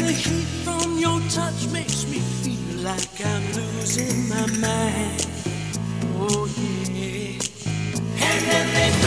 the heat from your touch makes me feel like I'm losing my mind. Oh yeah. And then they